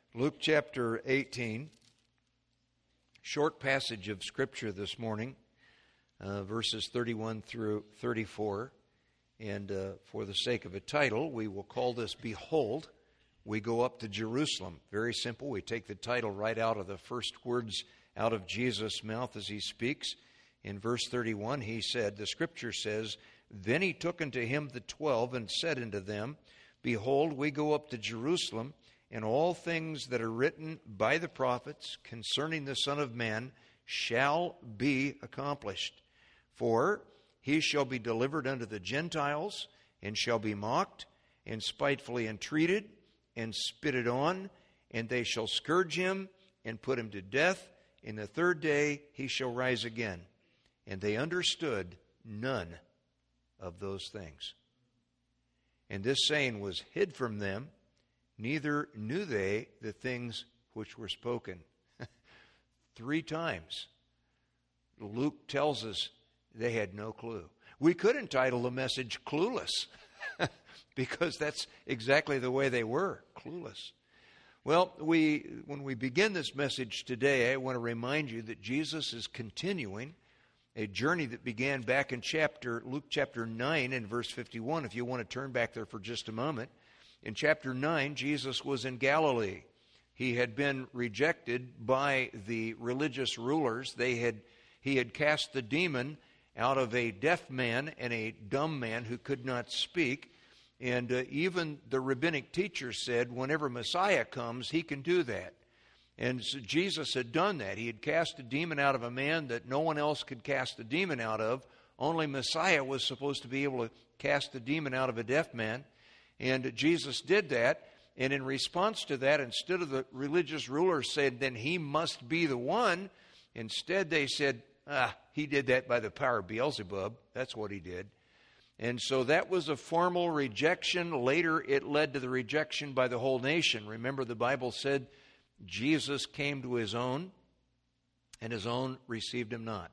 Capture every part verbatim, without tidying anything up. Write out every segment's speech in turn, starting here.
Luke chapter eighteen, short passage of Scripture this morning, uh, verses thirty-one through thirty-four. And uh, for the sake of a title, we will call this Behold, We Go Up to Jerusalem. Very simple. We take the title right out of the first words out of Jesus' mouth as he speaks. In verse thirty-one, he said, the Scripture says, Then he took unto him the twelve and said unto them, Behold, we go up to Jerusalem, and all things that are written by the prophets concerning the Son of Man shall be accomplished. For he shall be delivered unto the Gentiles, and shall be mocked, and spitefully entreated, and spitted on, and they shall scourge him, and put him to death. In the third day he shall rise again. And they understood none of those things. And this saying was hid from them, neither knew they the things which were spoken. Three times, Luke tells us they had no clue. We could entitle the message Clueless, because that's exactly the way they were, clueless. Well, we when we begin this message today, I want to remind you that Jesus is continuing a journey that began back in chapter Luke chapter nine and verse fifty-one. If you want to turn back there for just a moment. In chapter nine, Jesus was in Galilee. He had been rejected by the religious rulers. They had he had cast the demon out of a deaf man and a dumb man who could not speak. And uh, even the rabbinic teachers said, whenever Messiah comes, he can do that. And so Jesus had done that. He had cast a demon out of a man that no one else could cast a demon out of. Only Messiah was supposed to be able to cast the demon out of a deaf man. And Jesus did that. And in response to that, instead of the religious rulers said, then he must be the one, instead they said, ah, he did that by the power of Beelzebub. That's what he did. And so that was a formal rejection. Later it led to the rejection by the whole nation. Remember, the Bible said Jesus came to his own, and his own received him not.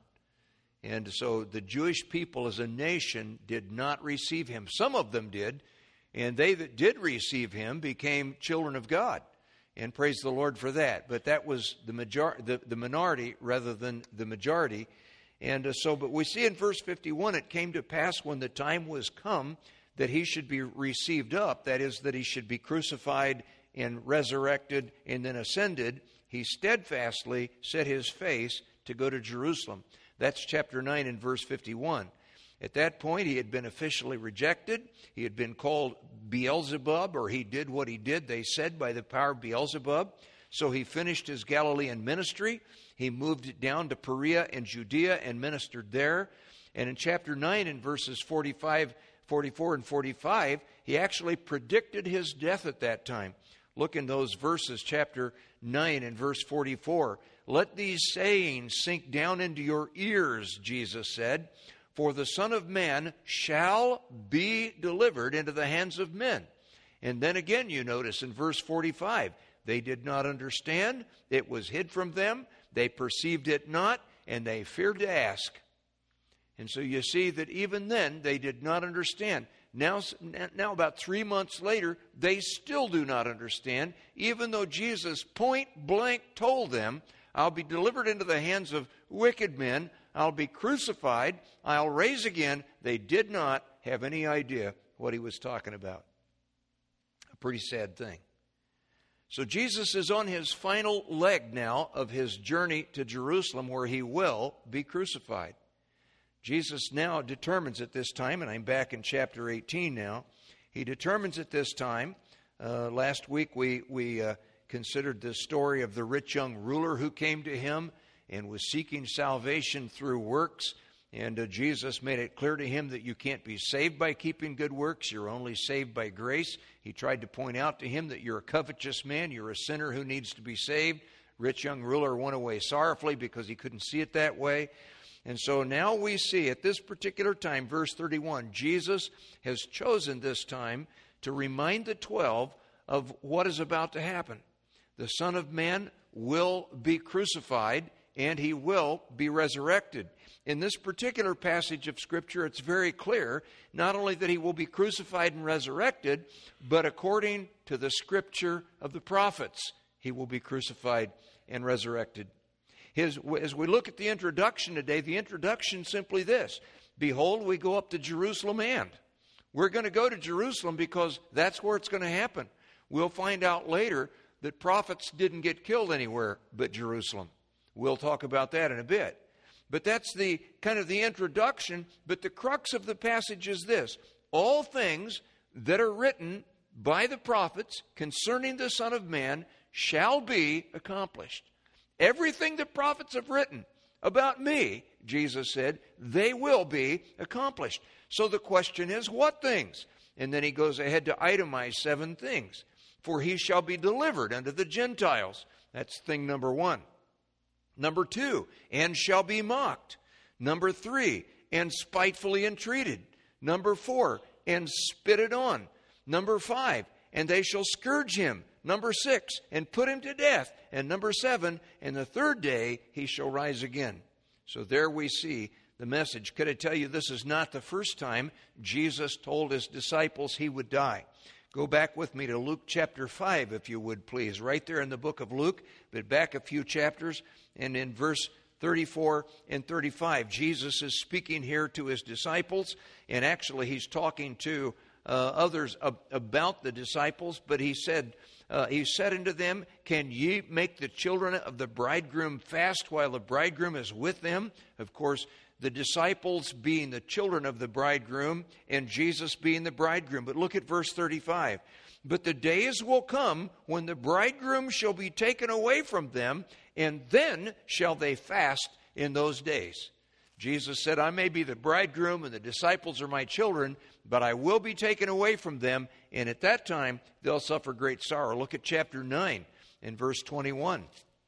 And so the Jewish people as a nation did not receive him. Some of them did, and they that did receive him became children of God. And praise the Lord for that. But that was the major- the, the minority rather than the majority. And uh, so, but we see in verse fifty-one, it came to pass when the time was come that he should be received up, that is, that he should be crucified and resurrected and then ascended. He steadfastly set his face to go to Jerusalem. That's chapter nine and verse fifty-one. At that point, he had been officially rejected. He had been called Beelzebub, or he did what he did, they said, by the power of Beelzebub. So he finished his Galilean ministry. He moved down to Perea and Judea and ministered there. And in chapter nine, in verses forty-five, forty-four, and forty-five, he actually predicted his death at that time. Look in those verses, chapter nine and verse forty-four. Let these sayings sink down into your ears, Jesus said, for the Son of Man shall be delivered into the hands of men. And then again, you notice in verse forty-five, they did not understand. It was hid from them. They perceived it not, and they feared to ask. And so you see that even then, they did not understand. Now, now about three months later, they still do not understand, even though Jesus point blank told them, I'll be delivered into the hands of wicked men. I'll be crucified. I'll rise again. They did not have any idea what he was talking about. A pretty sad thing. So Jesus is on his final leg now of his journey to Jerusalem, where he will be crucified. Jesus now determines at this time, and I'm back in chapter eighteen now, he determines at this time, uh, last week we, we uh, considered the story of the rich young ruler who came to him and was seeking salvation through works. And uh, Jesus made it clear to him that you can't be saved by keeping good works. You're only saved by grace. He tried to point out to him that you're a covetous man. You're a sinner who needs to be saved. Rich young ruler went away sorrowfully because he couldn't see it that way. And so now we see at this particular time, verse thirty-one, Jesus has chosen this time to remind the twelve of what is about to happen. The Son of Man will be crucified, and he will be resurrected. In this particular passage of Scripture, it's very clear, not only that he will be crucified and resurrected, but according to the Scripture of the prophets. he will be crucified and resurrected. His, as we look at the introduction today, the introduction is simply this. Behold, we go up to Jerusalem and. We're going to go to Jerusalem because that's where it's going to happen. We'll find out later that prophets didn't get killed anywhere but Jerusalem. We'll talk about that in a bit. But that's the kind of the introduction. But the crux of the passage is this. All things that are written by the prophets concerning the Son of Man shall be accomplished. Everything the prophets have written about me, Jesus said, they will be accomplished. So the question is, what things? And then he goes ahead to itemize seven things. For he shall be delivered unto the Gentiles. That's thing number one. Number two, and shall be mocked. Number three, and spitefully entreated. Number four, and spitted on. Number five, and they shall scourge him. Number six, and put him to death. And number seven, and the third day he shall rise again. So there we see the message. Could I tell you, this is not the first time Jesus told his disciples he would die. Go back with me to Luke chapter five, if you would, please. Right there in the book of Luke, but back a few chapters. And in verse thirty-four and thirty-five, Jesus is speaking here to his disciples. And actually, he's talking to uh, others ab- about the disciples. But he said, uh, he said unto them, can ye make the children of the bridegroom fast while the bridegroom is with them? Of course, the disciples being the children of the bridegroom and Jesus being the bridegroom. But look at verse thirty-five. But the days will come when the bridegroom shall be taken away from them, and then shall they fast in those days. Jesus said, I may be the bridegroom and the disciples are my children, but I will be taken away from them, and at that time they'll suffer great sorrow. Look at chapter nine and verse twenty-one.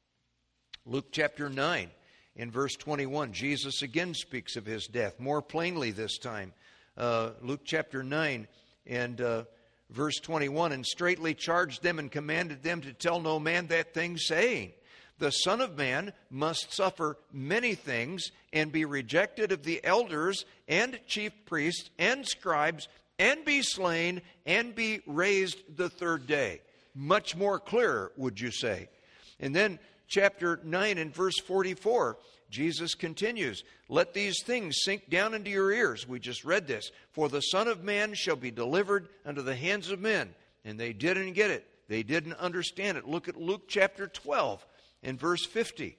Luke chapter nine. In verse twenty-one, Jesus again speaks of his death, more plainly this time. Uh, Luke chapter nine and uh, verse twenty-one, and straitly charged them and commanded them to tell no man that thing, saying, the Son of Man must suffer many things and be rejected of the elders and chief priests and scribes and be slain and be raised the third day. Much more clear, would you say? And then chapter nine and verse forty-four, Jesus continues, let these things sink down into your ears. We just read this. For the Son of Man shall be delivered unto the hands of men. And they didn't get it. They didn't understand it. Look at Luke chapter twelve and verse fifty.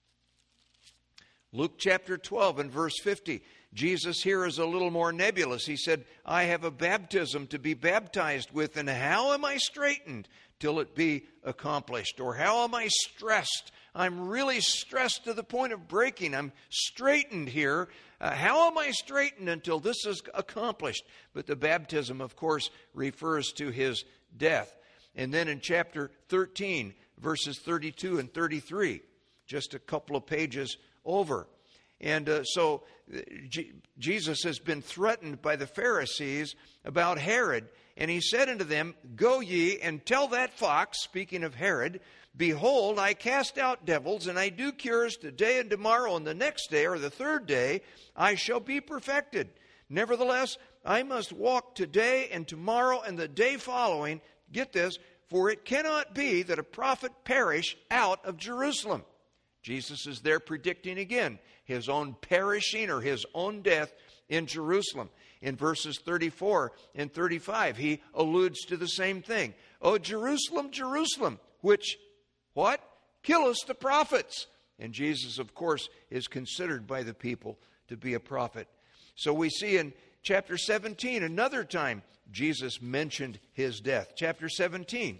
Luke chapter twelve and verse fifty. Jesus here is a little more nebulous. He said, I have a baptism to be baptized with, and how am I straitened till it be accomplished? Or how am I stressed? I'm really stressed to the point of breaking. I'm straitened here. Uh, how am I straitened until this is accomplished? But the baptism, of course, refers to his death. And then in chapter thirteen, verses thirty-two and thirty-three, just a couple of pages over. And uh, so G- Jesus has been threatened by the Pharisees about Herod. And he said unto them, go ye and tell that fox, speaking of Herod, behold, I cast out devils, and I do cures today and tomorrow, and the next day or the third day I shall be perfected. Nevertheless, I must walk today and tomorrow and the day following. Get this, for it cannot be that a prophet perish out of Jerusalem. Jesus is there predicting again his own perishing or his own death in Jerusalem. In verses thirty-four and thirty-five, he alludes to the same thing. O Jerusalem, Jerusalem, which, what? Killest the prophets. And Jesus, of course, is considered by the people to be a prophet. So we see in chapter seventeen, another time, Jesus mentioned his death. Chapter seventeen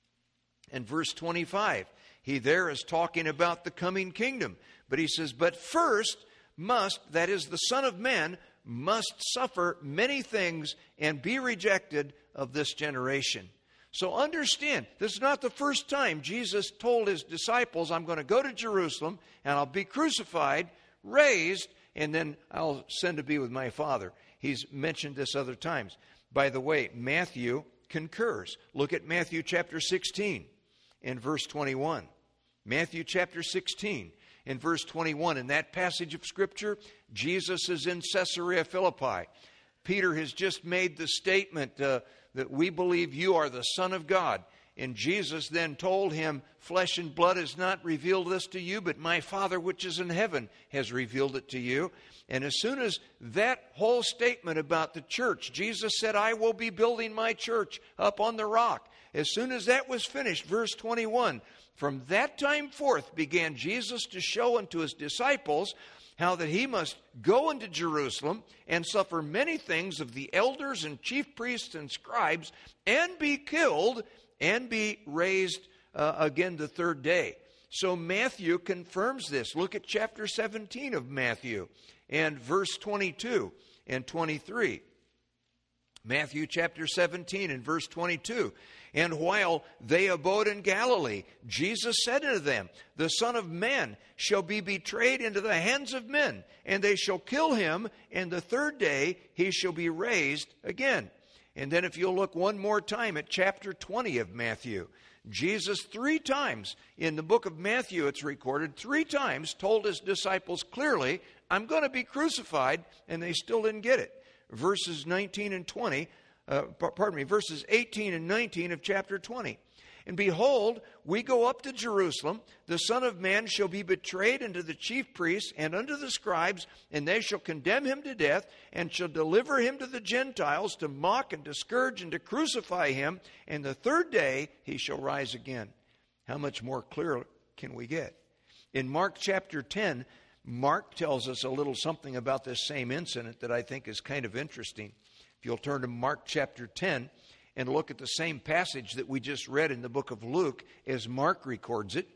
and verse twenty-five. He there is talking about the coming kingdom. But he says, but first must, that is the Son of Man, must suffer many things and be rejected of this generation. So understand, this is not the first time Jesus told his disciples, I'm going to go to Jerusalem and I'll be crucified, raised, and then I'll send to be with my Father. He's mentioned this other times. By the way, Matthew concurs. Look at Matthew chapter sixteen and verse twenty-one. Matthew chapter sixteen and verse twenty-one. In that passage of Scripture, Jesus is in Caesarea Philippi. Peter has just made the statement uh, that we believe you are the Son of God. And Jesus then told him, flesh and blood has not revealed this to you, but my Father which is in heaven has revealed it to you. And as soon as that whole statement about the church, Jesus said, I will be building my church up on the rock. As soon as that was finished, verse twenty-one, from that time forth began Jesus to show unto his disciples how that he must go into Jerusalem and suffer many things of the elders and chief priests and scribes, and be killed, and be raised uh, again the third day. So Matthew confirms this. Look at chapter seventeen of Matthew and verse twenty-two and twenty-three. Matthew chapter seventeen and verse twenty-two. And while they abode in Galilee, Jesus said unto them, the Son of Man shall be betrayed into the hands of men, and they shall kill him, and the third day he shall be raised again. And then if you'll look one more time at chapter twenty of Matthew, Jesus three times in the book of Matthew, it's recorded, three times told his disciples clearly, I'm going to be crucified, and they still didn't get it. Verses nineteen and twenty, uh, pardon me, verses eighteen and nineteen of chapter twenty. And behold, we go up to Jerusalem. The Son of Man shall be betrayed unto the chief priests and unto the scribes, and they shall condemn him to death, and shall deliver him to the Gentiles to mock and to scourge and to crucify him. And the third day he shall rise again. How much more clear can we get? In Mark chapter ten, Mark tells us a little something about this same incident that I think is kind of interesting. If you'll turn to Mark chapter ten and look at the same passage that we just read in the book of Luke as Mark records it.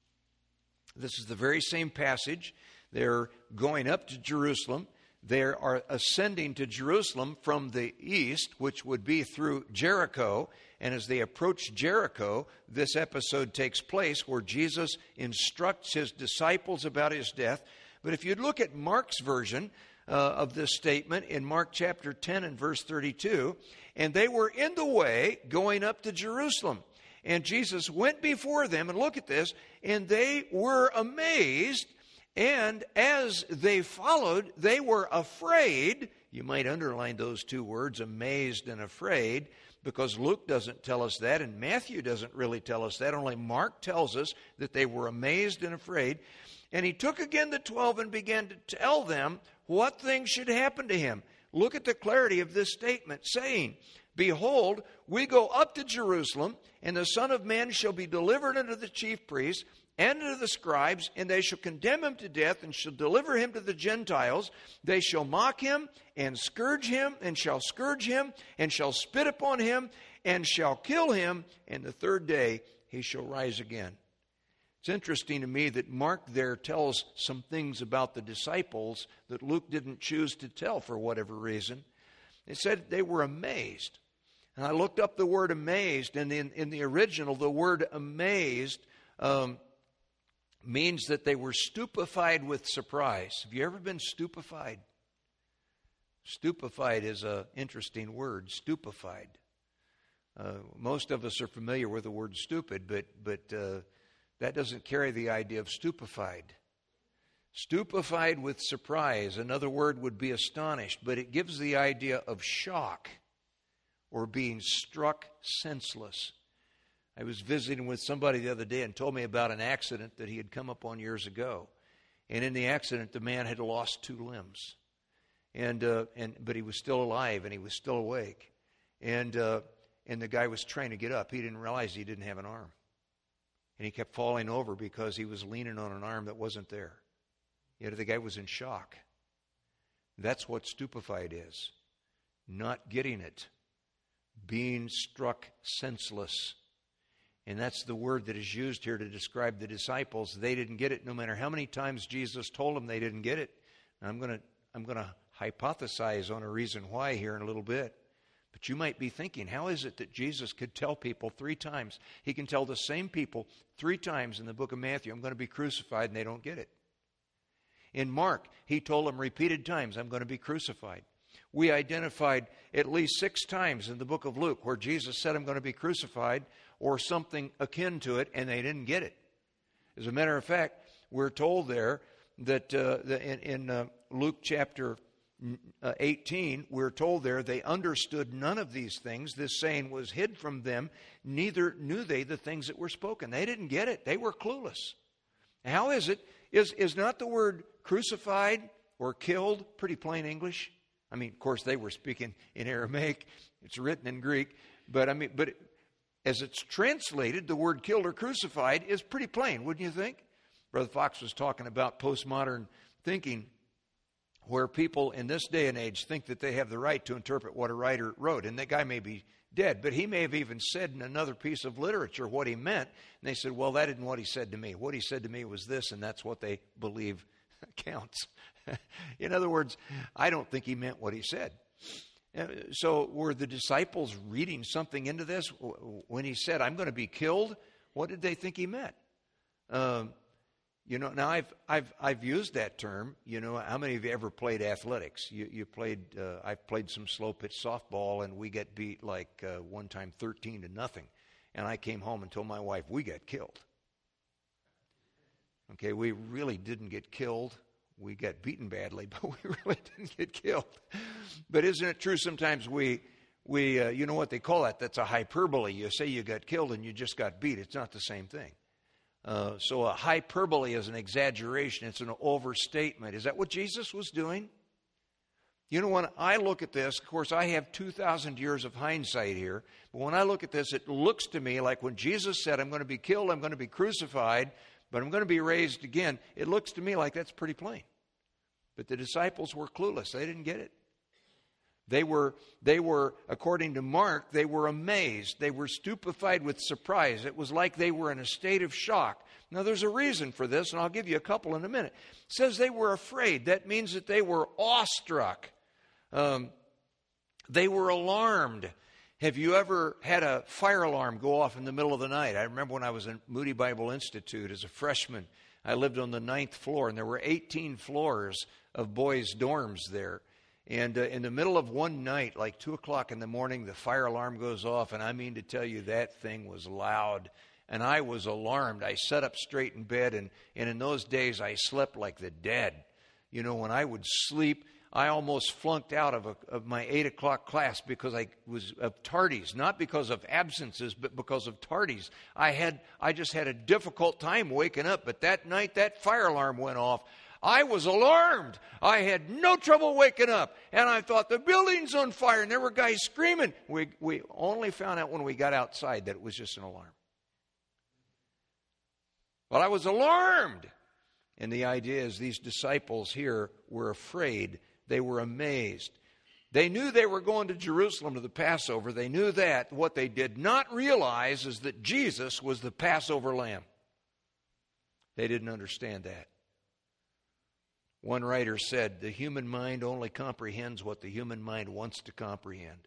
This is the very same passage. They're going up to Jerusalem. They are ascending to Jerusalem from the east, which would be through Jericho. And as they approach Jericho, this episode takes place where Jesus instructs his disciples about his death. But if you'd look at Mark's version uh, of this statement in Mark chapter ten and verse thirty-two, and they were in the way going up to Jerusalem. And Jesus went before them, and look at this, and they were amazed. And as they followed, they were afraid. You might underline those two words, amazed and afraid, because Luke doesn't tell us that, and Matthew doesn't really tell us that. Only Mark tells us that they were amazed and afraid. And he took again the twelve and began to tell them what things should happen to him. Look at the clarity of this statement, saying, behold, we go up to Jerusalem, and the Son of Man shall be delivered unto the chief priests and unto the scribes, and they shall condemn him to death, and shall deliver him to the Gentiles. They shall mock him, and scourge him, and shall scourge him, and shall spit upon him, and shall kill him, and the third day he shall rise again. It's interesting to me that Mark there tells some things about the disciples that Luke didn't choose to tell for whatever reason. It said they were amazed. And I looked up the word amazed, and in, in the original, the word amazed um, means that they were stupefied with surprise. Have you ever been stupefied? Stupefied is an interesting word, stupefied. Uh, most of us are familiar with the word stupid, but but uh, that doesn't carry the idea of stupefied. Stupefied with surprise, another word would be astonished, but it gives the idea of shock or being struck senseless. I was visiting with somebody the other day and told me about an accident that he had come upon years ago. And in the accident, the man had lost two limbs. And uh, and but he was still alive and he was still awake. And uh, and the guy was trying to get up. He didn't realize he didn't have an arm. And he kept falling over because he was leaning on an arm that wasn't there. Yet the guy was in shock. That's what stupefied is. Not getting it. Being struck senseless. And that's the word that is used here to describe the disciples. They didn't get it no matter how many times Jesus told them they didn't get it. Now, I'm going to I'm going to hypothesize on a reason why here in a little bit. But you might be thinking, how is it that Jesus could tell people three times? He can tell the same people three times in the book of Matthew, I'm going to be crucified, and they don't get it. In Mark, he told them repeated times, I'm going to be crucified. We identified at least six times in the book of Luke where Jesus said, I'm going to be crucified, or something akin to it, and they didn't get it. As a matter of fact, we're told there that uh, in, in uh, Luke chapter uh, eighteen, we're told there, they understood none of these things. This saying was hid from them. Neither knew they the things that were spoken. They didn't get it. They were clueless. How is it? Is, is not the word crucified or killed pretty plain English? I mean, of course, they were speaking in Aramaic. It's written in Greek. But I mean, but as it's translated, the word killed or crucified is pretty plain, wouldn't you think? Brother Fox was talking about postmodern thinking, where people in this day and age think that they have the right to interpret what a writer wrote. And that guy may be dead, but he may have even said in another piece of literature what he meant. And they said, well, that isn't what he said to me. What he said to me was this, and that's what they believe counts. In other words, I don't think he meant what he said. So were the disciples reading something into this? When he said, I'm going to be killed, what did they think he meant? Um, You know, now I've I've I've used that term. You know, how many of you ever played athletics? You you played. Uh, I've played some slow pitch softball, and we get beat like uh, one time thirteen to nothing. And I came home and told my wife we got killed. Okay, we really didn't get killed. We got beaten badly, but we really didn't get killed. But isn't it true? Sometimes we we uh, you know what they call that? That's a hyperbole. You say you got killed and you just got beat. It's not the same thing. Uh, so a hyperbole is an exaggeration. It's an overstatement. Is that what Jesus was doing? You know, when I look at this, of course, I have two thousand years of hindsight here. But when I look at this, it looks to me like when Jesus said, I'm going to be killed, I'm going to be crucified, but I'm going to be raised again. It looks to me like that's pretty plain. But the disciples were clueless. They didn't get it. They were, they were, according to Mark, they were amazed. They were stupefied with surprise. It was like they were in a state of shock. Now, there's a reason for this, and I'll give you a couple in a minute. It says they were afraid. That means that they were awestruck. Um, they were alarmed. Have you ever had a fire alarm go off in the middle of the night? I remember when I was in Moody Bible Institute as a freshman. I lived on the ninth floor, and there were eighteen floors of boys' dorms there. And uh, in the middle of one night, like two o'clock in the morning, the fire alarm goes off. And I mean to tell you, that thing was loud. And I was alarmed. I sat up straight in bed. And, and in those days, I slept like the dead. You know, when I would sleep, I almost flunked out of, a, of my eight o'clock class because I was of tardies. Not because of absences, but because of tardies. I had, I just had a difficult time waking up. But that night, that fire alarm went off. I was alarmed. I had no trouble waking up. And I thought, the building's on fire. And there were guys screaming. We, we only found out when we got outside that it was just an alarm. Well, I was alarmed. And the idea is these disciples here were afraid. They were amazed. They knew they were going to Jerusalem to the Passover. They knew that. What they did not realize is that Jesus was the Passover lamb. They didn't understand that. One writer said, the human mind only comprehends what the human mind wants to comprehend.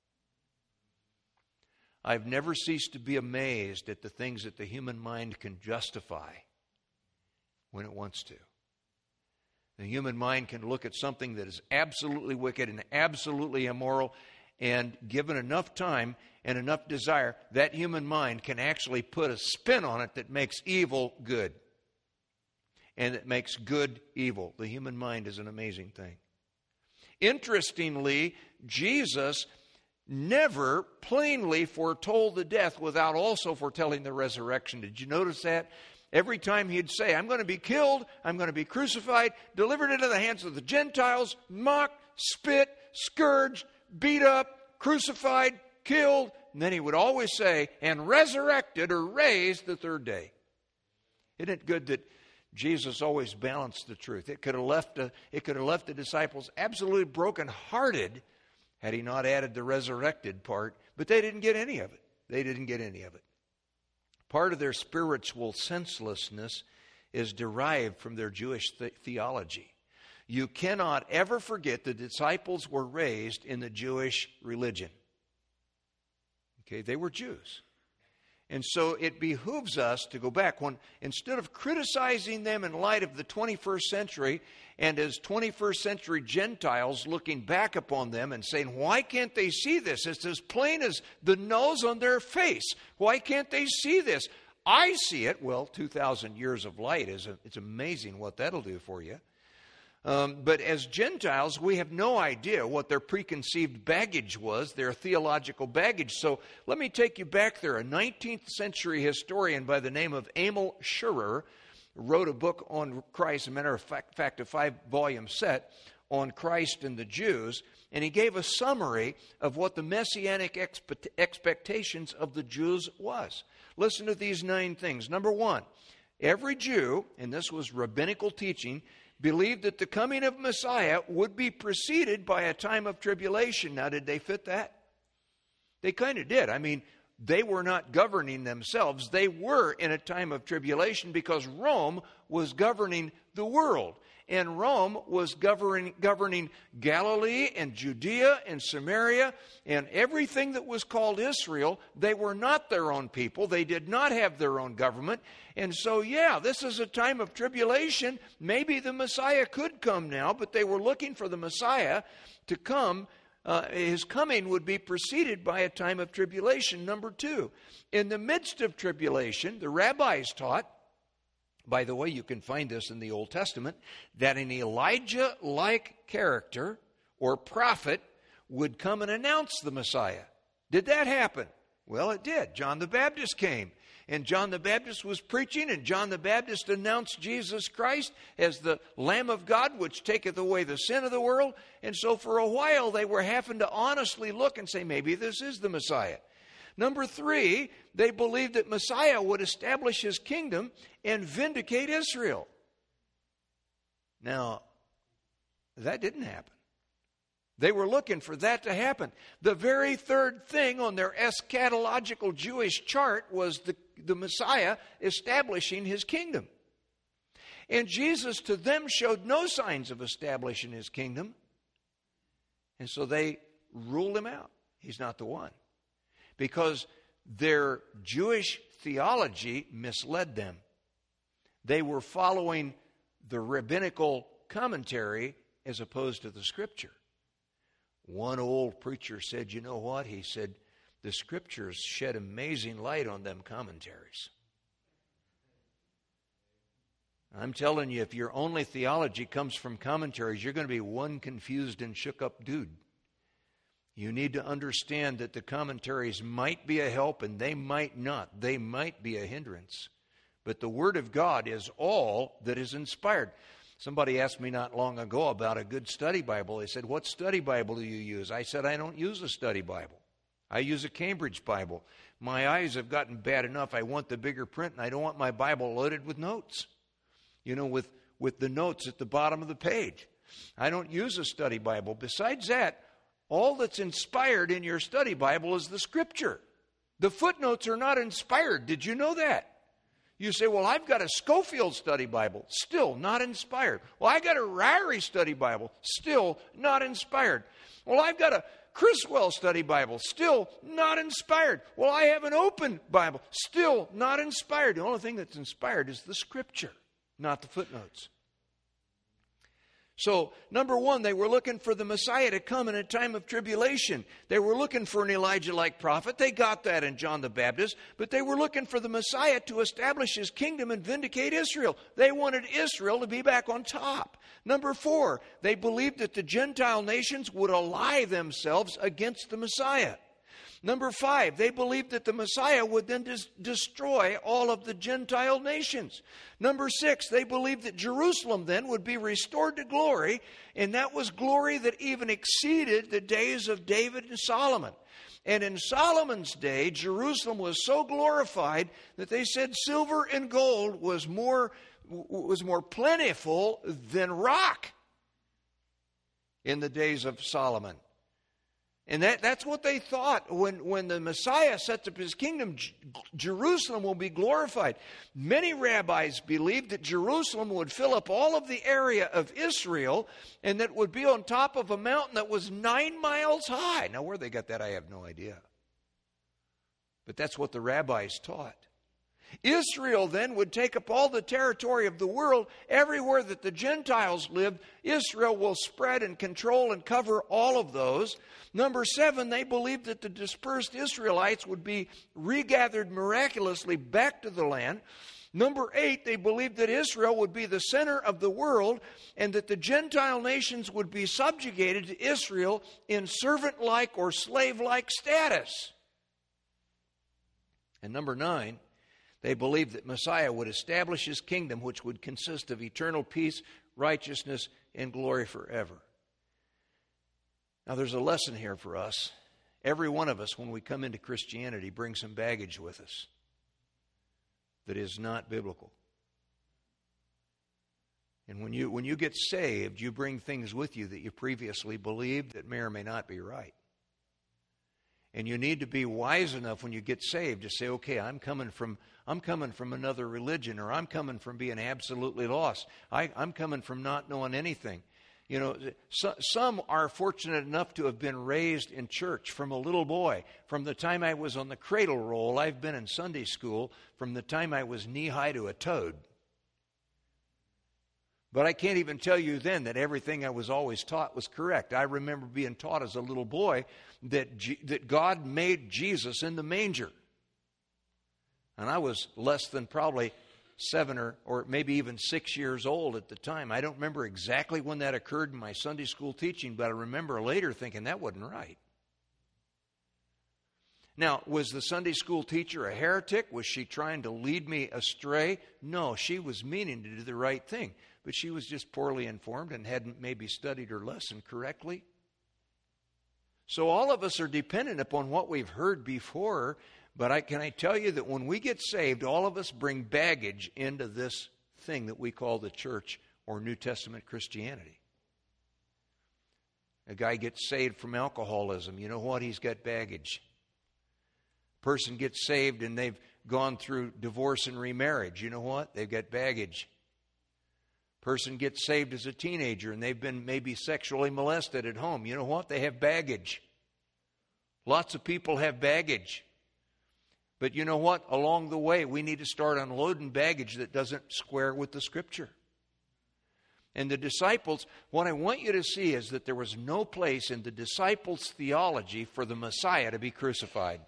I've never ceased to be amazed at the things that the human mind can justify when it wants to. The human mind can look at something that is absolutely wicked and absolutely immoral, and given enough time and enough desire, that human mind can actually put a spin on it that makes evil good. And it makes good evil. The human mind is an amazing thing. Interestingly, Jesus never plainly foretold the death without also foretelling the resurrection. Did you notice that? Every time he'd say, I'm going to be killed, I'm going to be crucified, delivered into the hands of the Gentiles, mocked, spit, scourged, beat up, crucified, killed. And then he would always say, and resurrected or raised the third day. Isn't it good that Jesus always balanced the truth? It could have left a, it could have left the disciples absolutely brokenhearted had he not added the resurrected part, but they didn't get any of it. They didn't get any of it. Part of their spiritual senselessness is derived from their Jewish th- theology. You cannot ever forget the disciples were raised in the Jewish religion. Okay, they were Jews. And so it behooves us to go back. When, instead of criticizing them in light of the twenty-first century and as twenty-first century Gentiles looking back upon them and saying, why can't they see this? It's as plain as the nose on their face. Why can't they see this? I see it. Well, two thousand years of light, is a, it's amazing what that'll do for you. Um, but as Gentiles, we have no idea what their preconceived baggage was, their theological baggage. So let me take you back there. A nineteenth century historian by the name of Emil Schurer wrote a book on Christ, a matter of fact, fact a five-volume set on Christ and the Jews, and he gave a summary of what the messianic expe- expectations of the Jews was. Listen to these nine things. Number one, every Jew, and this was rabbinical teaching, believed that the coming of Messiah would be preceded by a time of tribulation. Now, did they fit that? They kind of did. I mean, they were not governing themselves. They were in a time of tribulation because Rome was governing the world. And Rome was governing, governing Galilee and Judea and Samaria and everything that was called Israel. They were not their own people. They did not have their own government. And so, yeah, this is a time of tribulation. Maybe the Messiah could come now, but they were looking for the Messiah to come. Uh, his coming would be preceded by a time of tribulation. Number two, in the midst of tribulation, the rabbis taught, by the way, you can find this in the Old Testament, that an Elijah-like character or prophet would come and announce the Messiah. Did that happen? Well, it did. John the Baptist came, and John the Baptist was preaching, and John the Baptist announced Jesus Christ as the Lamb of God, which taketh away the sin of the world. And so for a while, they were having to honestly look and say, maybe this is the Messiah. Number three, they believed that Messiah would establish his kingdom and vindicate Israel. Now, that didn't happen. They were looking for that to happen. The very third thing on their eschatological Jewish chart was the, the Messiah establishing his kingdom. And Jesus to them showed no signs of establishing his kingdom. And so they ruled him out. He's not the one. Because their Jewish theology misled them. They were following the rabbinical commentary as opposed to the Scripture. One old preacher said, you know what? He said, the Scriptures shed amazing light on them commentaries. I'm telling you, if your only theology comes from commentaries, you're going to be one confused and shook up dude. You need to understand that the commentaries might be a help and they might not. They might be a hindrance. But the Word of God is all that is inspired. Somebody asked me not long ago about a good study Bible. They said, what study Bible do you use? I said, I don't use a study Bible. I use a Cambridge Bible. My eyes have gotten bad enough. I want the bigger print, and I don't want my Bible loaded with notes. You know, with, with the notes at the bottom of the page. I don't use a study Bible. Besides that, all that's inspired in your study Bible is the Scripture. The footnotes are not inspired. Did you know that? You say, well, I've got a Schofield study Bible. Still not inspired. Well, I got a Ryrie study Bible. Still not inspired. Well, I've got a Criswell study Bible. Still not inspired. Well, I have an open Bible. Still not inspired. The only thing that's inspired is the Scripture, not the footnotes. So, number one, they were looking for the Messiah to come in a time of tribulation. They were looking for an Elijah-like prophet. They got that in John the Baptist. But they were looking for the Messiah to establish his kingdom and vindicate Israel. They wanted Israel to be back on top. Number four, they believed that the Gentile nations would ally themselves against the Messiah. Number five, they believed that the Messiah would then dis- destroy all of the Gentile nations. Number six, they believed that Jerusalem then would be restored to glory, and that was glory that even exceeded the days of David and Solomon. And in Solomon's day, Jerusalem was so glorified that they said silver and gold was more, was more plentiful than rock in the days of Solomon. And that, that's what they thought. When, when the Messiah sets up his kingdom, J- Jerusalem will be glorified. Many rabbis believed that Jerusalem would fill up all of the area of Israel and that would be on top of a mountain that was nine miles high. Now, where they got that, I have no idea. But that's what the rabbis taught. Israel then would take up all the territory of the world. Everywhere that the Gentiles lived, Israel will spread and control and cover all of those. Number seven, they believed that the dispersed Israelites would be regathered miraculously back to the land. Number eight, they believed that Israel would be the center of the world and that the Gentile nations would be subjugated to Israel in servant-like or slave-like status. And number nine, they believed that Messiah would establish his kingdom, which would consist of eternal peace, righteousness, and glory forever. Now, there's a lesson here for us. Every one of us, when we come into Christianity, brings some baggage with us that is not biblical. And when you when you get saved, you bring things with you that you previously believed that may or may not be right. And you need to be wise enough when you get saved to say, okay, I'm coming from I'm coming from another religion, or I'm coming from being absolutely lost. I, I'm coming from not knowing anything. You know, so, some are fortunate enough to have been raised in church from a little boy. From the time I was on the cradle roll, I've been in Sunday school from the time I was knee-high to a toad. But I can't even tell you then that everything I was always taught was correct. I remember being taught as a little boy that G- that God made Jesus in the manger. And I was less than probably seven or, or maybe even six years old at the time. I don't remember exactly when that occurred in my Sunday school teaching, but I remember later thinking that wasn't right. Now, was the Sunday school teacher a heretic? Was she trying to lead me astray? No, she was meaning to do the right thing, but she was just poorly informed and hadn't maybe studied her lesson correctly. So all of us are dependent upon what we've heard before. But I, can I tell you that when we get saved, all of us bring baggage into this thing that we call the church or New Testament Christianity. A guy gets saved from alcoholism. You know what? He's got baggage. Person gets saved and they've gone through divorce and remarriage. You know what? They've got baggage. Person gets saved as a teenager and they've been maybe sexually molested at home. You know what? They have baggage. Lots of people have baggage. But you know what? Along the way, we need to start unloading baggage that doesn't square with the Scripture. And the disciples, what I want you to see is that there was no place in the disciples' theology for the Messiah to be crucified.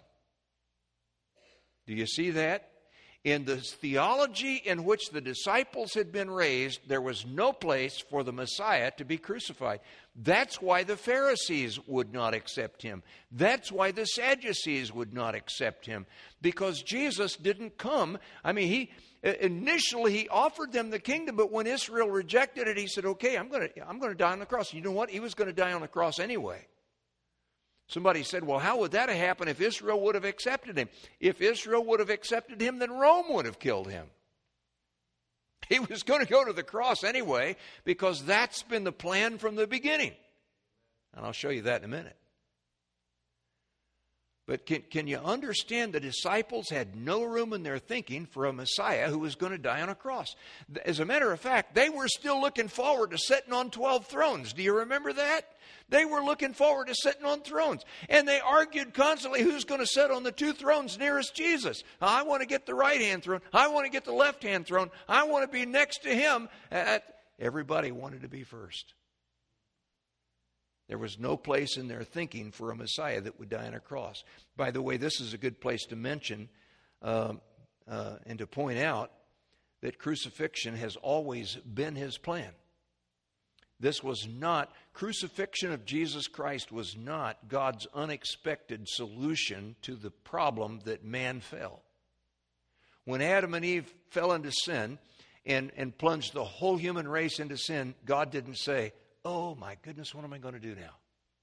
Do you see that? In the theology in which the disciples had been raised, there was no place for the Messiah to be crucified. That's why the Pharisees would not accept him. That's why the Sadducees would not accept him. Because Jesus didn't come. I mean, he initially he offered them the kingdom, but when Israel rejected it, he said, okay, I'm going to I'm going to die on the cross. You know what? He was going to die on the cross anyway. Somebody said, well, how would that have happened if Israel would have accepted him? If Israel would have accepted him, then Rome would have killed him. He was going to go to the cross anyway, because that's been the plan from the beginning. And I'll show you that in a minute. But can, can you understand the disciples had no room in their thinking for a Messiah who was going to die on a cross? As a matter of fact, they were still looking forward to sitting on twelve thrones. Do you remember that? They were looking forward to sitting on thrones. And they argued constantly who's going to sit on the two thrones nearest Jesus. I want to get the right-hand throne. I want to get the left-hand throne. I want to be next to him. Everybody wanted to be first. There was no place in their thinking for a Messiah that would die on a cross. By the way, this is a good place to mention uh, uh, and to point out that crucifixion has always been his plan. This was not, crucifixion of Jesus Christ was not God's unexpected solution to the problem that man fell. When Adam and Eve fell into sin and, and plunged the whole human race into sin, God didn't say, oh my goodness, what am I going to do now?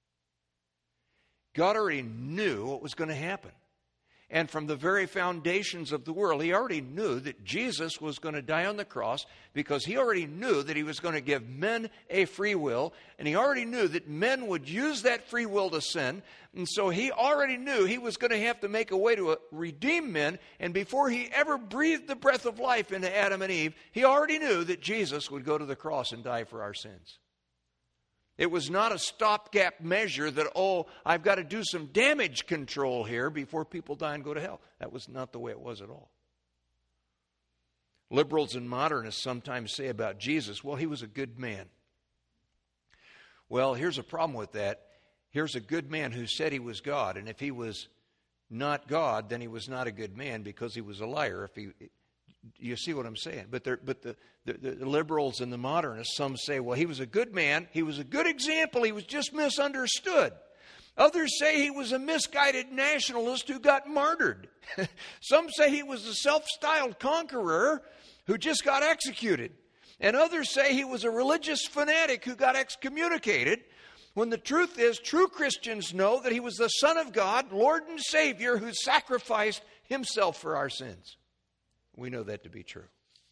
God already knew what was going to happen. And from the very foundations of the world, he already knew that Jesus was going to die on the cross, because he already knew that he was going to give men a free will, and he already knew that men would use that free will to sin. And so he already knew he was going to have to make a way to redeem men. And before he ever breathed the breath of life into Adam and Eve, he already knew that Jesus would go to the cross and die for our sins. It was not a stopgap measure that, oh, I've got to do some damage control here before people die and go to hell. That was not the way it was at all. Liberals and modernists sometimes say about Jesus, well, he was a good man. Well, here's a problem with that. Here's a good man who said he was God, and if he was not God, then he was not a good man because he was a liar. If he, You see what I'm saying? But, but the, the, the liberals and the modernists, some say, well, he was a good man. He was a good example. He was just misunderstood. Others say he was a misguided nationalist who got martyred. Some say he was a self-styled conqueror who just got executed. And others say he was a religious fanatic who got excommunicated. When the truth is, true Christians know that he was the Son of God, Lord and Savior, who sacrificed himself for our sins. We know that to be true.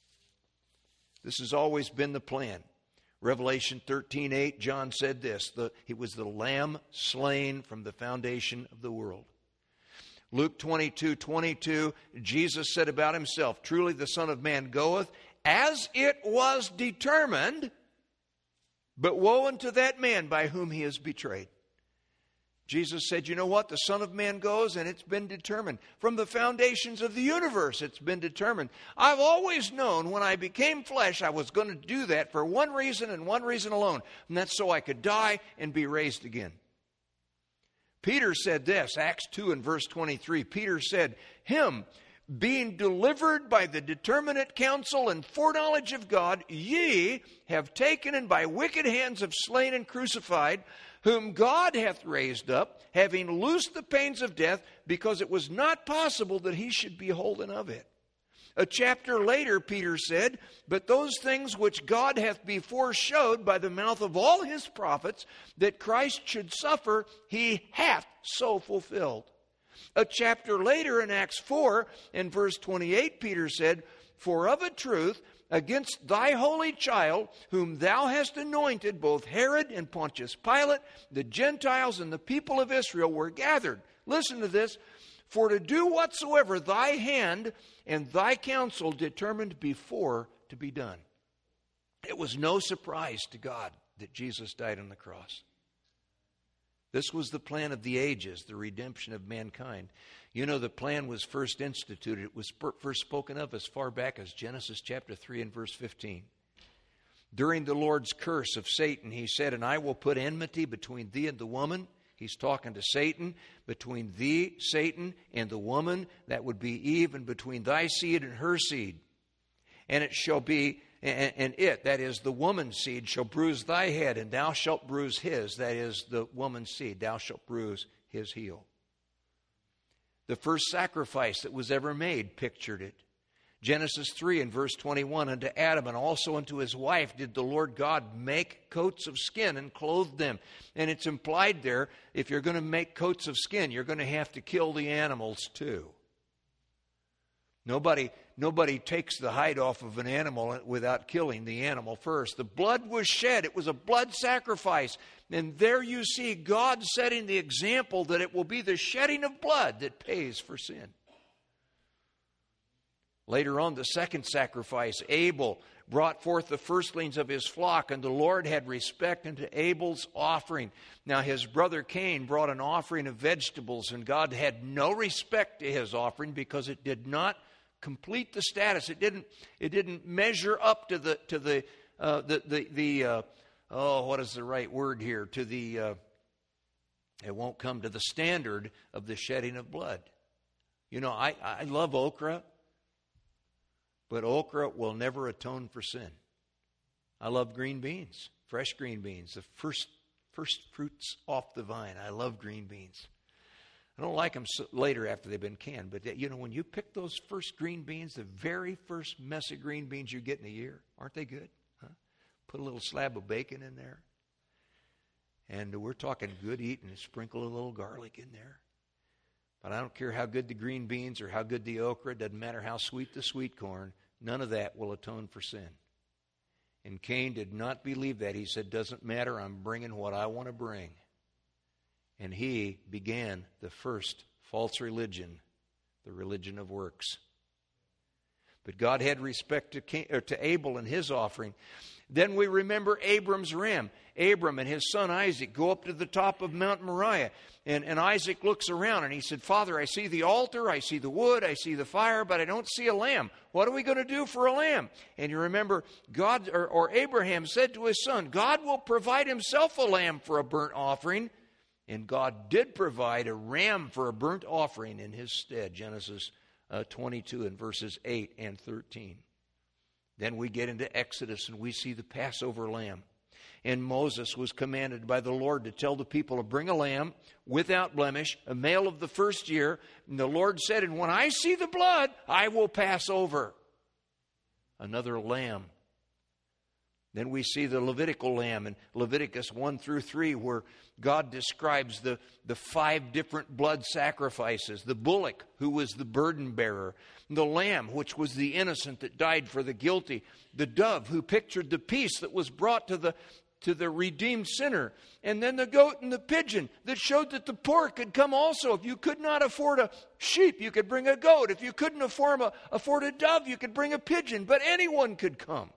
This has always been the plan. Revelation thirteen eight, John said this, the, he was the Lamb slain from the foundation of the world. Luke twenty-two twenty-two, Jesus said about himself, truly the Son of Man goeth as it was determined, but woe unto that man by whom he is betrayed. Jesus said, you know what? The Son of Man goes, and it's been determined. From the foundations of the universe, it's been determined. I've always known when I became flesh, I was going to do that for one reason and one reason alone. And that's so I could die and be raised again. Peter said this, Acts two and verse twenty-three. Peter said, him being delivered by the determinate counsel and foreknowledge of God, ye have taken and by wicked hands have slain and crucified, whom God hath raised up, having loosed the pains of death, because it was not possible that he should be holden of it. A chapter later, Peter said, but those things which God hath before showed by the mouth of all his prophets, that Christ should suffer, he hath so fulfilled. A chapter later in Acts four, in verse twenty-eight, Peter said, for of a truth, against thy holy child, whom thou hast anointed, both Herod and Pontius Pilate, the Gentiles and the people of Israel were gathered. Listen to this. For to do whatsoever thy hand and thy counsel determined before to be done. It was no surprise to God that Jesus died on the cross. This was the plan of the ages, the redemption of mankind. You know, the plan was first instituted. It was first spoken of as far back as Genesis chapter three and verse fifteen. During the Lord's curse of Satan, he said, and I will put enmity between thee and the woman. He's talking to Satan. Between thee, Satan, and the woman, that would be Eve, and between thy seed and her seed. And it shall be, and, and it, that is the woman's seed, shall bruise thy head, and thou shalt bruise his, that is the woman's seed. Thou shalt bruise his heel. The first sacrifice that was ever made pictured it. Genesis three and verse twenty-one, unto Adam and also unto his wife did the Lord God make coats of skin and clothe them. And it's implied there, if you're going to make coats of skin, you're going to have to kill the animals too. Nobody, nobody takes the hide off of an animal without killing the animal first. The blood was shed. It was a blood sacrifice. And there you see God setting the example that it will be the shedding of blood that pays for sin. Later on, the second sacrifice, Abel brought forth the firstlings of his flock, and the Lord had respect unto Abel's offering. Now his brother Cain brought an offering of vegetables, and God had no respect to his offering because it did not complete the status. It didn't. It didn't measure up to the to the uh, the the, the uh, oh, what is the right word here? To the uh, it won't come to the standard of the shedding of blood. You know, I I love okra. But okra will never atone for sin. I love green beans, fresh green beans, the first first fruits off the vine. I love green beans. I don't like them so later after they've been canned. But, you know, when you pick those first green beans, the very first mess of green beans you get in a year, aren't they good? Huh? Put a little slab of bacon in there. And we're talking good eating. Sprinkle a little garlic in there. But I don't care how good the green beans or how good the okra. It doesn't matter how sweet the sweet corn. None of that will atone for sin. And Cain did not believe that. He said, doesn't matter. I'm bringing what I want to bring. And he began the first false religion, the religion of works. But God had respect to, Cain, or to Abel and his offering. Then we remember Abram's ram. Abram and his son Isaac go up to the top of Mount Moriah. And, and Isaac looks around and he said, Father, I see the altar, I see the wood, I see the fire, but I don't see a lamb. What are we going to do for a lamb? And you remember God, or, or Abraham said to his son, God will provide himself a lamb for a burnt offering. And God did provide a ram for a burnt offering in his stead. Genesis uh, twenty-two and verses eight and thirteen. Then we get into Exodus and we see the Passover lamb. And Moses was commanded by the Lord to tell the people to bring a lamb without blemish, a male of the first year. And the Lord said, and when I see the blood, I will pass over. Another lamb. Then we see the Levitical lamb in Leviticus one through three, where God describes the, the five different blood sacrifices. The bullock, who was the burden bearer. The lamb, which was the innocent that died for the guilty. The dove, who pictured the peace that was brought to the to the redeemed sinner. And then the goat and the pigeon that showed that the poor could come also. If you could not afford a sheep, you could bring a goat. If you couldn't afford a, afford a dove, you could bring a pigeon. But anyone could come.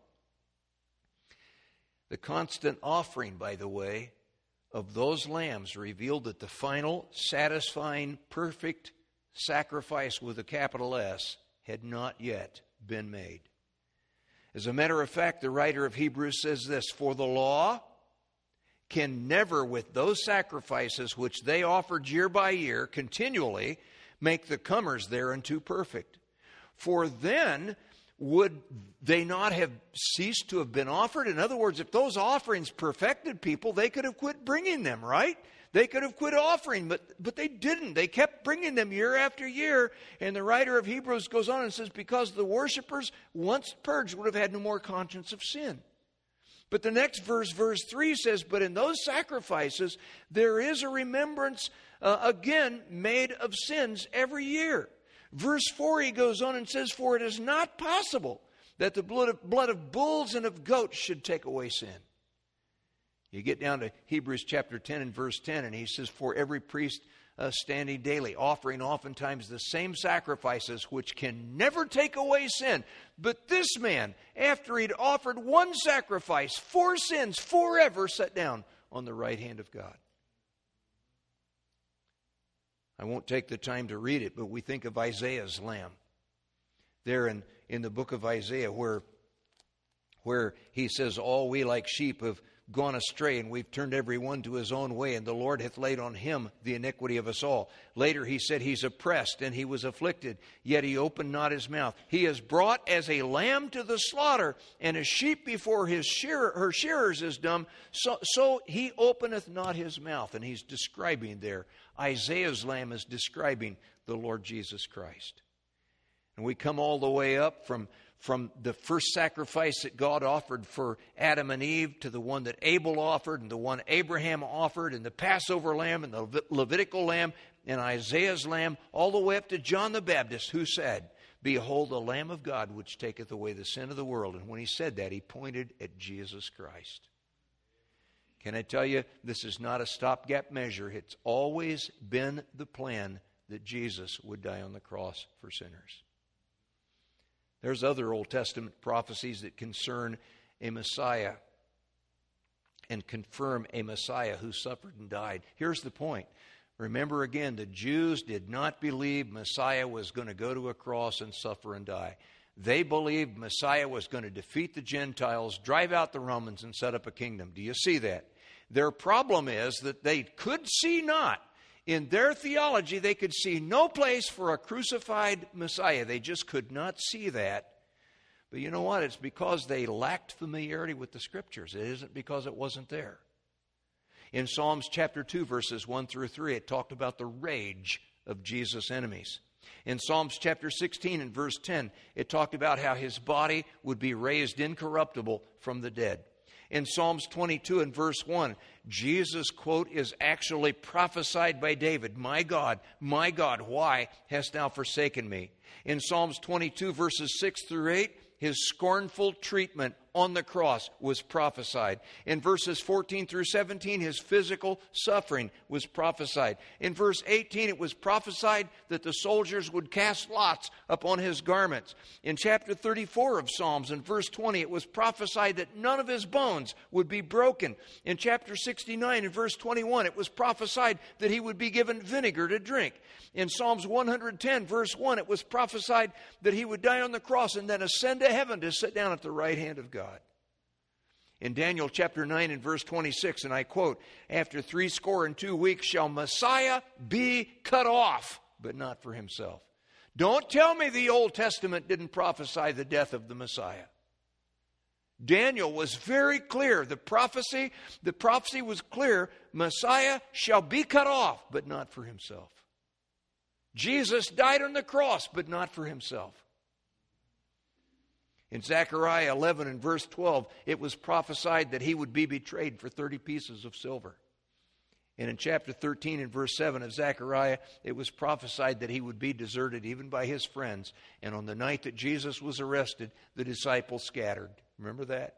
The constant offering, by the way, of those lambs revealed that the final, satisfying, perfect sacrifice with a capital S had not yet been made. As a matter of fact, the writer of Hebrews says this, for the law can never, with those sacrifices which they offered year by year, continually, make the comers thereunto perfect. For then would they not have ceased to have been offered? In other words, if those offerings perfected people, they could have quit bringing them, right? They could have quit offering, but, but they didn't. They kept bringing them year after year. And the writer of Hebrews goes on and says, because the worshipers, once purged, would have had no more conscience of sin. But the next verse, verse three says, but in those sacrifices, there is a remembrance, uh, again, made of sins every year. Verse four, he goes on and says, for it is not possible that the blood of, blood of bulls and of goats should take away sin. You get down to Hebrews chapter ten and verse ten, and he says, for every priest uh, standing daily, offering oftentimes the same sacrifices which can never take away sin. But this man, after he'd offered one sacrifice for sins forever, sat down on the right hand of God. I won't take the time to read it, but we think of Isaiah's lamb. There in, in the book of Isaiah where, where he says, all we like sheep have gone astray, and we've turned every one to his own way, and the Lord hath laid on him the iniquity of us all. Later he said, he's oppressed, and he was afflicted, yet he opened not his mouth. He is brought as a lamb to the slaughter, and a sheep before his shearer, her shearers is dumb, so, so he openeth not his mouth. And he's describing there, Isaiah's lamb is describing the Lord Jesus Christ. And we come all the way up from From the first sacrifice that God offered for Adam and Eve to the one that Abel offered and the one Abraham offered and the Passover lamb and the Levitical lamb and Isaiah's lamb, all the way up to John the Baptist, who said, behold, the Lamb of God which taketh away the sin of the world. And when he said that, he pointed at Jesus Christ. Can I tell you, this is not a stopgap measure. It's always been the plan that Jesus would die on the cross for sinners. There's other Old Testament prophecies that concern a Messiah and confirm a Messiah who suffered and died. Here's the point. Remember again, the Jews did not believe Messiah was going to go to a cross and suffer and die. They believed Messiah was going to defeat the Gentiles, drive out the Romans, and set up a kingdom. Do you see that? Their problem is that they could see not. In their theology, they could see no place for a crucified Messiah. They just could not see that. But you know what? It's because they lacked familiarity with the Scriptures. It isn't because it wasn't there. In Psalms chapter two, verses one through three, it talked about the rage of Jesus' enemies. In Psalms chapter sixteen and verse ten, it talked about how his body would be raised incorruptible from the dead. In Psalms twenty-two and verse one, Jesus, quote, is actually prophesied by David. My God, my God, why hast thou forsaken me? In Psalms twenty-two verses six through eight, his scornful treatment on the cross was prophesied. In verses fourteen through seventeen, his physical suffering was prophesied. In verse eighteen, it was prophesied that the soldiers would cast lots upon his garments. In chapter thirty-four of Psalms, in verse twenty, it was prophesied that none of his bones would be broken. In chapter sixty-nine, in verse twenty-one, it was prophesied that he would be given vinegar to drink. In Psalms one hundred ten, verse one, it was prophesied that he would die on the cross and then ascend to heaven to sit down at the right hand of God. In Daniel chapter nine and verse twenty-six, and I quote, after three score and two weeks shall Messiah be cut off, but not for himself. Don't tell me the Old Testament didn't prophesy the death of the Messiah. Daniel was very clear. The prophecy, the prophecy was clear. Messiah shall be cut off, but not for himself. Jesus died on the cross, but not for himself. In Zechariah eleven and verse twelve, it was prophesied that he would be betrayed for thirty pieces of silver. And in chapter thirteen and verse seven of Zechariah, it was prophesied that he would be deserted even by his friends. And on the night that Jesus was arrested, the disciples scattered. Remember that?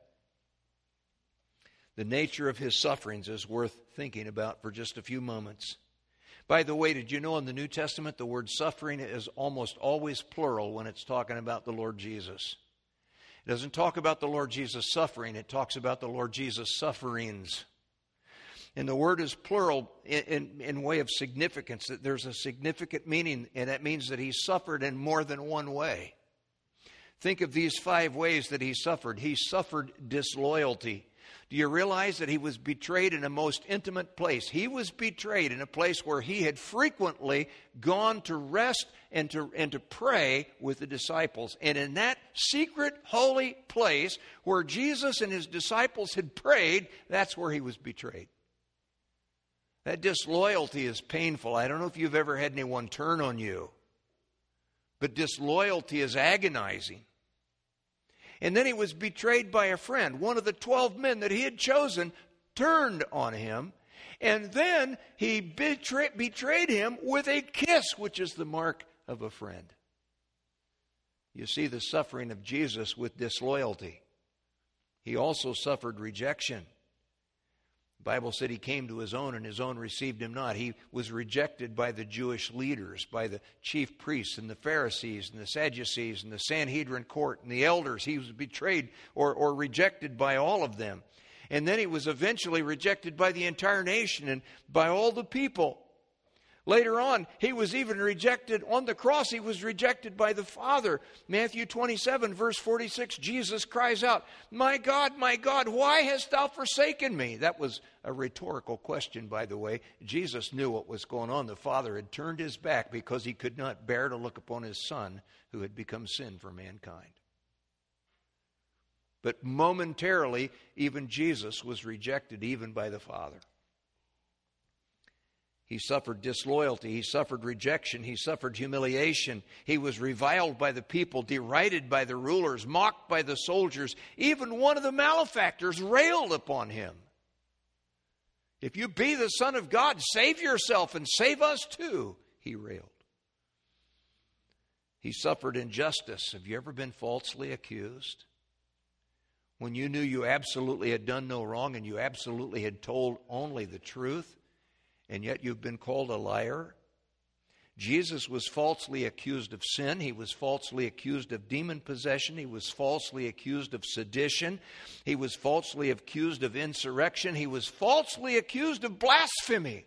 The nature of his sufferings is worth thinking about for just a few moments. By the way, did you know in the New Testament the word suffering is almost always plural when it's talking about the Lord Jesus? It doesn't talk about the Lord Jesus suffering. It talks about the Lord Jesus sufferings. And the word is plural in, in, in way of significance, that there's a significant meaning, and that means that he suffered in more than one way. Think of these five ways that he suffered. He suffered disloyalty. Do you realize that he was betrayed in a most intimate place? He was betrayed in a place where he had frequently gone to rest and to, and to pray with the disciples. And in that secret, holy place where Jesus and his disciples had prayed, that's where he was betrayed. That disloyalty is painful. I don't know if you've ever had anyone turn on you, but disloyalty is agonizing. And then he was betrayed by a friend. One of the twelve men that he had chosen turned on him. And then he betray, betrayed him with a kiss, which is the mark of a friend. You see the suffering of Jesus with disloyalty. He also suffered rejection. The Bible said he came to his own, and his own received him not. He was rejected by the Jewish leaders, by the chief priests and the Pharisees and the Sadducees and the Sanhedrin court and the elders. He was betrayed or, or rejected by all of them. And then he was eventually rejected by the entire nation and by all the people. Later on, he was even rejected on the cross. He was rejected by the Father. Matthew twenty-seven, verse forty-six, Jesus cries out, "My God, my God, why hast thou forsaken me?" That was a rhetorical question, by the way. Jesus knew what was going on. The Father had turned his back because he could not bear to look upon his Son who had become sin for mankind. But momentarily, even Jesus was rejected even by the Father. He suffered disloyalty. He suffered rejection. He suffered humiliation. He was reviled by the people, derided by the rulers, mocked by the soldiers. Even one of the malefactors railed upon him. "If you be the Son of God, save yourself and save us too," he railed. He suffered injustice. Have you ever been falsely accused? When you knew you absolutely had done no wrong and you absolutely had told only the truth, and yet you've been called a liar? Jesus was falsely accused of sin. He was falsely accused of demon possession. He was falsely accused of sedition. He was falsely accused of insurrection. He was falsely accused of blasphemy.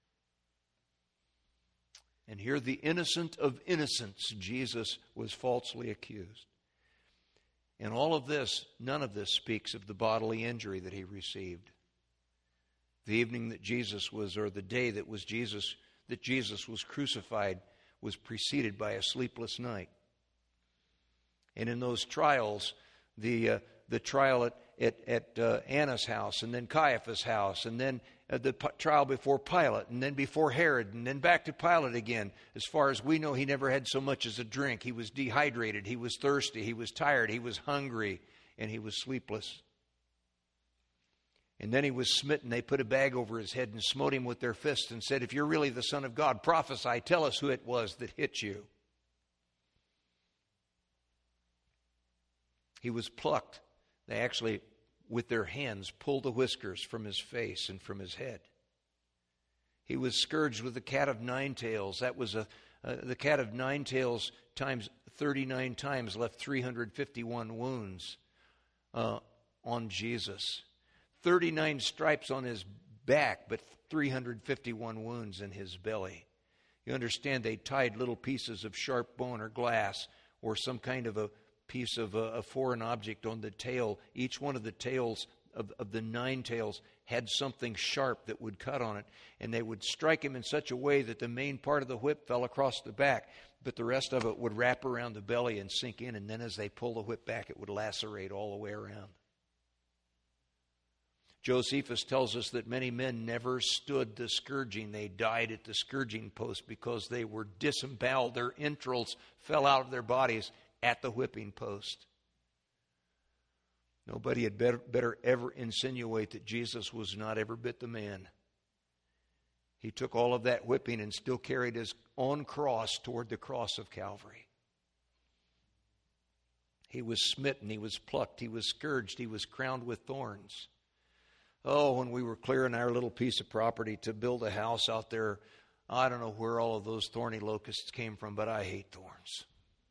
And here, the innocent of innocents, Jesus was falsely accused. And all of this, none of this speaks of the bodily injury that he received. The evening that Jesus was, or the day that was Jesus, that Jesus was crucified, was preceded by a sleepless night. And in those trials, the uh, the trial at at, at uh, Annas' house, and then Caiaphas' house, and then uh, the p- trial before Pilate, and then before Herod, and then back to Pilate again. As far as we know, he never had so much as a drink. He was dehydrated. He was thirsty. He was tired. He was hungry, and he was sleepless. And then he was smitten. They put a bag over his head and smote him with their fists and said, "If you're really the Son of God, prophesy. Tell us who it was that hit you." He was plucked. They actually, with their hands, pulled the whiskers from his face and from his head. He was scourged with the cat of nine tails. That was a uh, the cat of nine tails times thirty-nine times left three hundred fifty-one wounds uh, on Jesus. thirty-nine stripes on his back, but three hundred fifty-one wounds in his belly. You understand, they tied little pieces of sharp bone or glass or some kind of a piece of a, a foreign object on the tail. Each one of the tails of, of the nine tails had something sharp that would cut on it, and they would strike him in such a way that the main part of the whip fell across the back. but the rest of it would wrap around the belly and sink in, and then as they pull the whip back, it would lacerate all the way around. Josephus tells us that many men never stood the scourging. They died at the scourging post because they were disemboweled. Their entrails fell out of their bodies at the whipping post. Nobody had better, better ever insinuate that Jesus was not every bit the man. He took all of that whipping and still carried his own cross toward the cross of Calvary. He was smitten, he was plucked, he was scourged, he was crowned with thorns. Oh, when we were clearing our little piece of property to build a house out there, I don't know where all of those thorny locusts came from, but I hate thorns.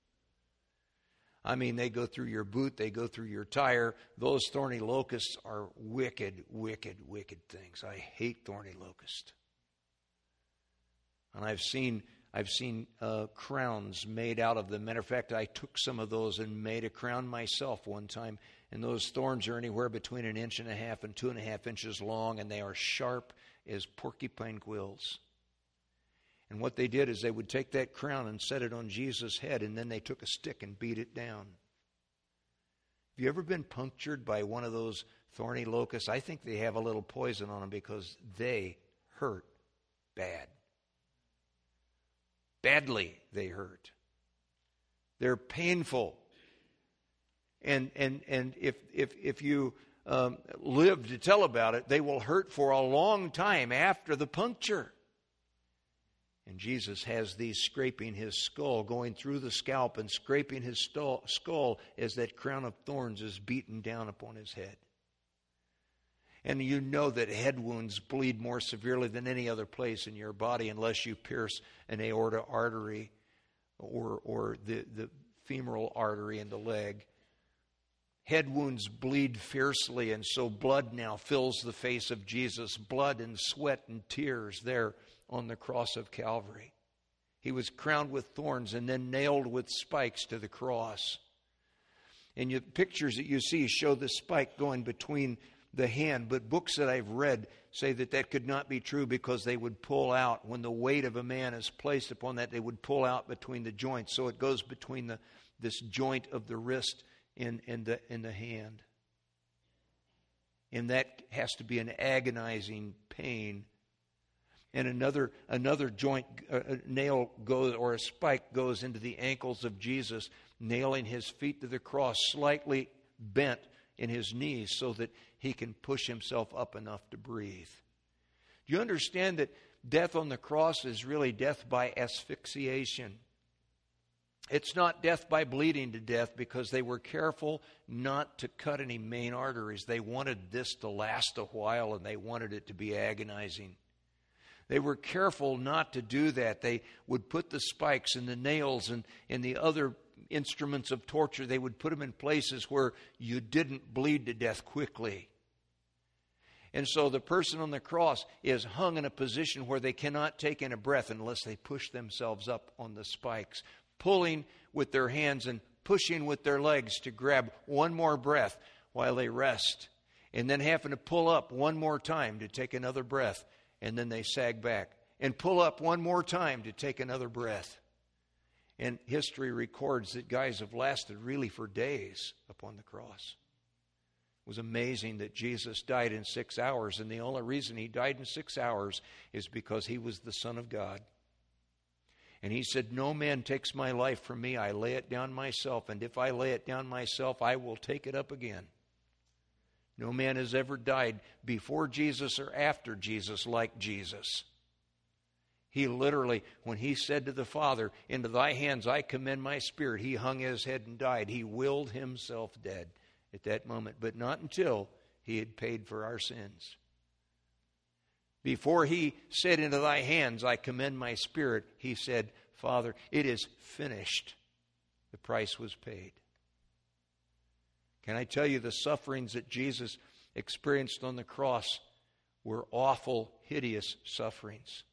I mean, they go through your boot, they go through your tire. Those thorny locusts are wicked, wicked, wicked things. I hate thorny locusts. And I've seen I've seen uh, crowns made out of them. Matter of fact, I took some of those and made a crown myself one time. And those thorns are anywhere between an inch and a half and two and a half inches long, and they are sharp as porcupine quills. And what they did is they would take that crown and set it on Jesus' head, and then they took a stick and beat it down. Have you ever been punctured by one of those thorny locusts? I think they have a little poison on them because they hurt bad. Badly they hurt. They're painful. And and and if if if you um, live to tell about it, they will hurt for a long time after the puncture. And Jesus has these scraping his skull, going through the scalp and scraping his skull as that crown of thorns is beaten down upon his head. And you know that head wounds bleed more severely than any other place in your body unless you pierce an aorta artery or or the, the femoral artery in the leg. Head wounds bleed fiercely, and so blood now fills the face of Jesus. Blood and sweat and tears there on the cross of Calvary. He was crowned with thorns and then nailed with spikes to the cross. And the pictures that you see show the spike going between the hand, but books that I've read say that that could not be true because they would pull out. When the weight of a man is placed upon that, they would pull out between the joints. So it goes between the this joint of the wrist in, in, the, in the hand. And that has to be an agonizing pain. And another another joint uh, nail goes, or a spike goes into the ankles of Jesus, nailing his feet to the cross, slightly bent in his knees so that he can push himself up enough to breathe. Do you understand that death on the cross is really death by asphyxiation? It's not death by bleeding to death because they were careful not to cut any main arteries. They wanted this to last a while and they wanted it to be agonizing. They were careful not to do that. They would put the spikes and the nails and, and the other instruments of torture, they would put them in places where you didn't bleed to death quickly. And so the person on the cross is hung in a position where they cannot take in a breath unless they push themselves up on the spikes, pulling with their hands and pushing with their legs to grab one more breath while they rest, and then having to pull up one more time to take another breath, and then they sag back and pull up one more time to take another breath. And history records that guys have lasted really for days upon the cross. It was amazing that Jesus died in six hours, and the only reason he died in six hours is because he was the Son of God. And he said, "No man takes my life from me. I lay it down myself, and if I lay it down myself, I will take it up again." No man has ever died before Jesus or after Jesus like Jesus. He literally, when he said to the Father, "Into thy hands I commend my spirit," he hung his head and died. He willed himself dead at that moment, but not until he had paid for our sins. Before he said, "Into thy hands I commend my spirit," he said, "Father, it is finished." The price was paid. Can I tell you, the sufferings that Jesus experienced on the cross were awful, hideous sufferings.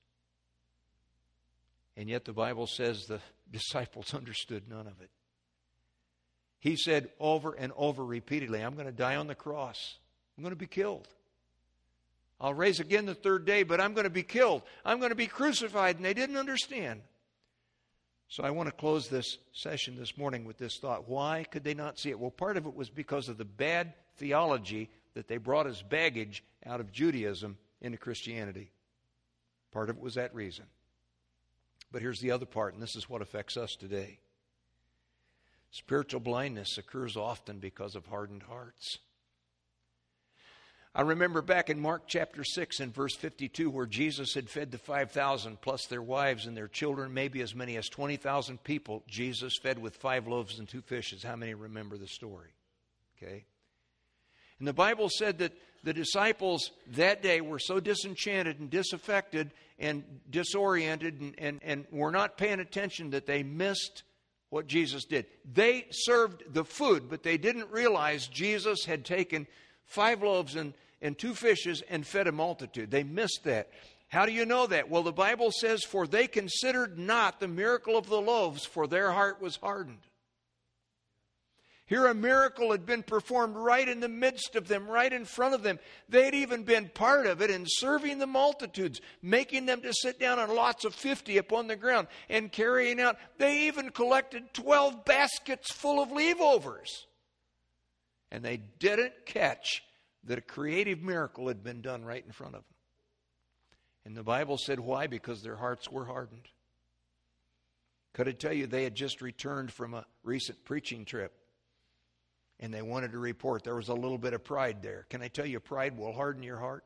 And yet the Bible says the disciples understood none of it. He said over and over repeatedly, "I'm going to die on the cross. I'm going to be killed. I'll rise again the third day, but I'm going to be killed. I'm going to be crucified." And they didn't understand. So I want to close this session this morning with this thought. Why could they not see it? Well, part of it was because of the bad theology that they brought as baggage out of Judaism into Christianity. Part of it was that reason. But here's the other part, and this is what affects us today. Spiritual blindness occurs often because of hardened hearts. I remember back in Mark chapter six and verse fifty-two where Jesus had fed the five thousand plus their wives and their children, maybe as many as twenty thousand people. Jesus fed with five loaves and two fishes. How many remember the story? Okay. And the Bible said that the disciples that day were so disenchanted and disaffected and disoriented and, and, and were not paying attention that they missed what Jesus did. They served the food, but they didn't realize Jesus had taken five loaves and, and two fishes and fed a multitude. They missed that. How do you know that? Well, the Bible says, for they considered not the miracle of the loaves, for their heart was hardened. Here a miracle had been performed right in the midst of them, right in front of them. They had even been part of it in serving the multitudes, making them to sit down on lots of fifty upon the ground and carrying out. They even collected twelve baskets full of leavovers. And they didn't catch that a creative miracle had been done right in front of them. And the Bible said why? Because their hearts were hardened. Could I tell you they had just returned from a recent preaching trip? And they wanted to report. There was a little bit of pride there. Can I tell you, pride will harden your heart?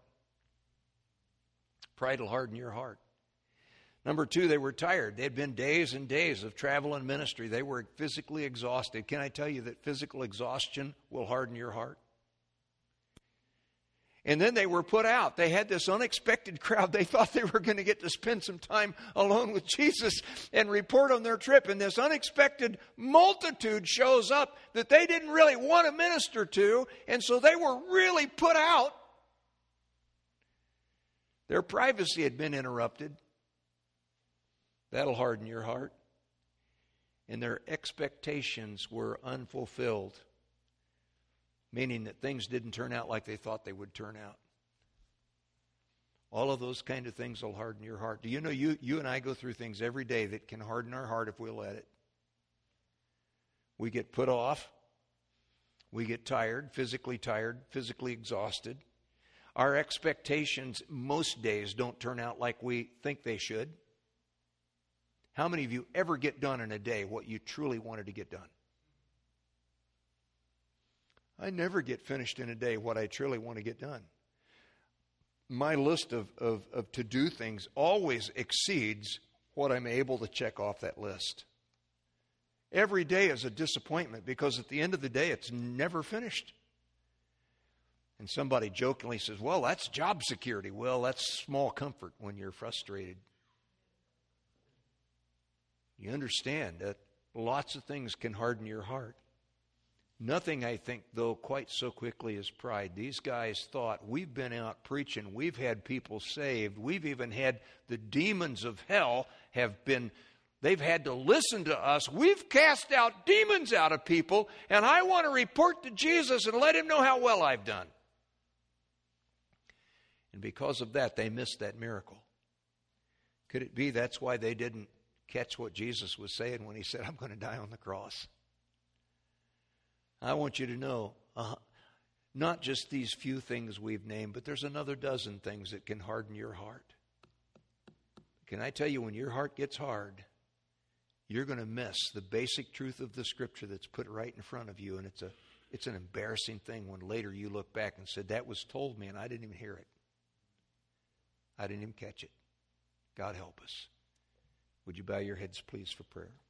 Pride will harden your heart. Number two, they were tired. They had been days and days of travel and ministry. They were physically exhausted. Can I tell you that physical exhaustion will harden your heart? And then they were put out. They had this unexpected crowd. They thought they were going to get to spend some time alone with Jesus and report on their trip. And this unexpected multitude shows up that they didn't really want to minister to. And so they were really put out. Their privacy had been interrupted. That'll harden your heart. And their expectations were unfulfilled. Meaning that things didn't turn out like they thought they would turn out. All of those kind of things will harden your heart. Do you know you, you and I go through things every day that can harden our heart if we'll let it? We get put off. We get tired, physically tired, physically exhausted. Our expectations most days don't turn out like we think they should. How many of you ever get done in a day what you truly wanted to get done? I never get finished in a day what I truly want to get done. My list of, of, of to-do things always exceeds what I'm able to check off that list. Every day is a disappointment because at the end of the day, it's never finished. And somebody jokingly says, well, that's job security. Well, that's small comfort when you're frustrated. You understand that lots of things can harden your heart. Nothing, I think, though, quite so quickly as pride. These guys thought, we've been out preaching, we've had people saved, we've even had the demons of hell have been, they've had to listen to us. We've cast out demons out of people, and I want to report to Jesus and let him know how well I've done. And because of that, they missed that miracle. Could it be that's why they didn't catch what Jesus was saying when he said, I'm going to die on the cross? I want you to know, uh, not just these few things we've named, but there's another dozen things that can harden your heart. Can I tell you, when your heart gets hard, you're going to miss the basic truth of the Scripture that's put right in front of you, and it's a it's an embarrassing thing when later you look back and said, that was told me, and I didn't even hear it. I didn't even catch it. God help us. Would you bow your heads, please, for prayer?